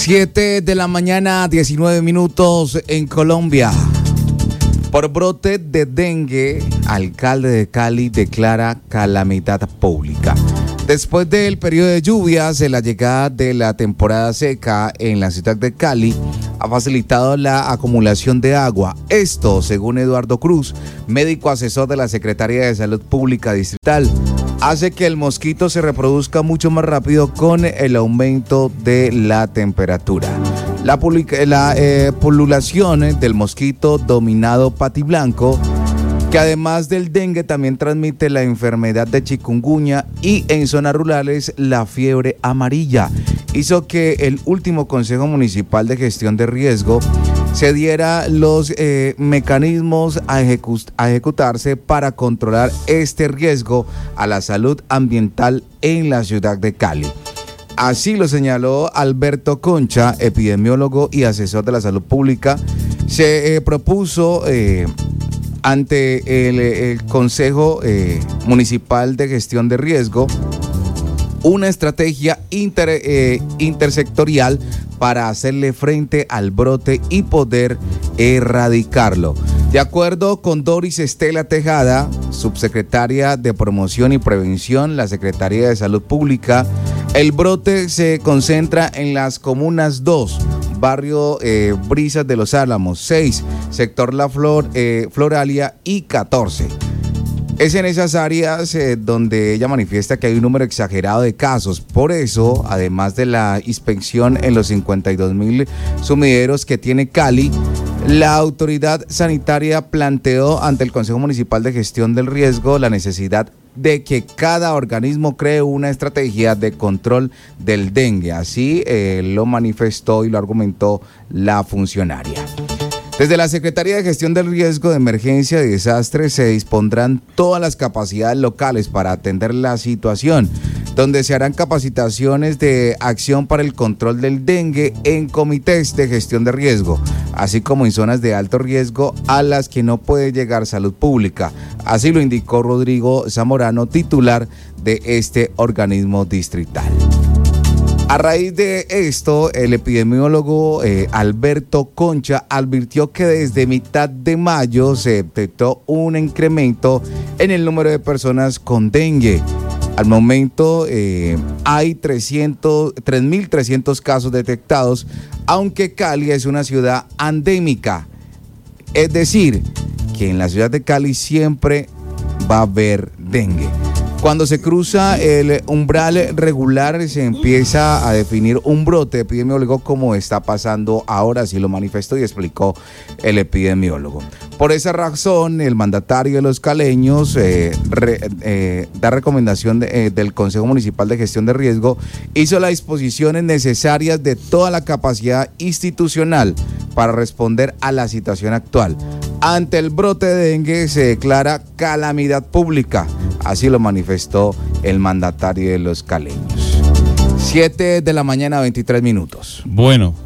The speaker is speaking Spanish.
7 de la mañana, 19 minutos en Colombia. Por brote de dengue, alcalde de Cali declara calamidad pública. Después del periodo de lluvias, la llegada de la temporada seca en la ciudad de Cali ha facilitado la acumulación de agua. Esto, según Eduardo Cruz, médico asesor de la Secretaría de Salud Pública Distrital, hace que el mosquito se reproduzca mucho más rápido con el aumento de la temperatura. La pululación del mosquito dominado patiblanco, que además del dengue también transmite la enfermedad de chikungunya y en zonas rurales la fiebre amarilla, hizo que el último Consejo Municipal de Gestión de Riesgo se diera los mecanismos a ejecutarse para controlar este riesgo a la salud ambiental en la ciudad de Cali. Así lo señaló Alberto Concha, epidemiólogo y asesor de la salud pública. Se propuso ante el Consejo Municipal de Gestión de Riesgo una estrategia intersectorial para hacerle frente al brote y poder erradicarlo. De acuerdo con Doris Estela Tejada, subsecretaria de Promoción y Prevención, la Secretaría de Salud Pública, el brote se concentra en las comunas 2, barrio Brisas de los Álamos, 6, sector La Flor, Floralia y 14. Es en esas áreas donde ella manifiesta que hay un número exagerado de casos. Por eso, además de la inspección en los 52.000 sumideros que tiene Cali, la autoridad sanitaria planteó ante el Consejo Municipal de Gestión del Riesgo la necesidad de que cada organismo cree una estrategia de control del dengue. Así lo manifestó y lo argumentó la funcionaria. Desde la Secretaría de Gestión del Riesgo de Emergencia y Desastres se dispondrán todas las capacidades locales para atender la situación, donde se harán capacitaciones de acción para el control del dengue en comités de gestión de riesgo, así como en zonas de alto riesgo a las que no puede llegar salud pública. Así lo indicó Rodrigo Zamorano, titular de este organismo distrital. A raíz de esto, el epidemiólogo Alberto Concha advirtió que desde mitad de mayo se detectó un incremento en el número de personas con dengue. Al momento hay 3.300 casos detectados, aunque Cali es una ciudad endémica. Es decir, que en la ciudad de Cali siempre va a haber dengue. Cuando se cruza el umbral regular, se empieza a definir un brote epidemiólogo, como está pasando ahora, así lo manifestó y explicó el epidemiólogo. Por esa razón, el mandatario de los caleños da recomendación del Consejo Municipal de Gestión de Riesgo, hizo las disposiciones necesarias de toda la capacidad institucional para responder a la situación actual. Ante el brote de dengue se declara calamidad pública. Así lo manifestó el mandatario de los caleños. 7 de la mañana, 23 minutos. Bueno,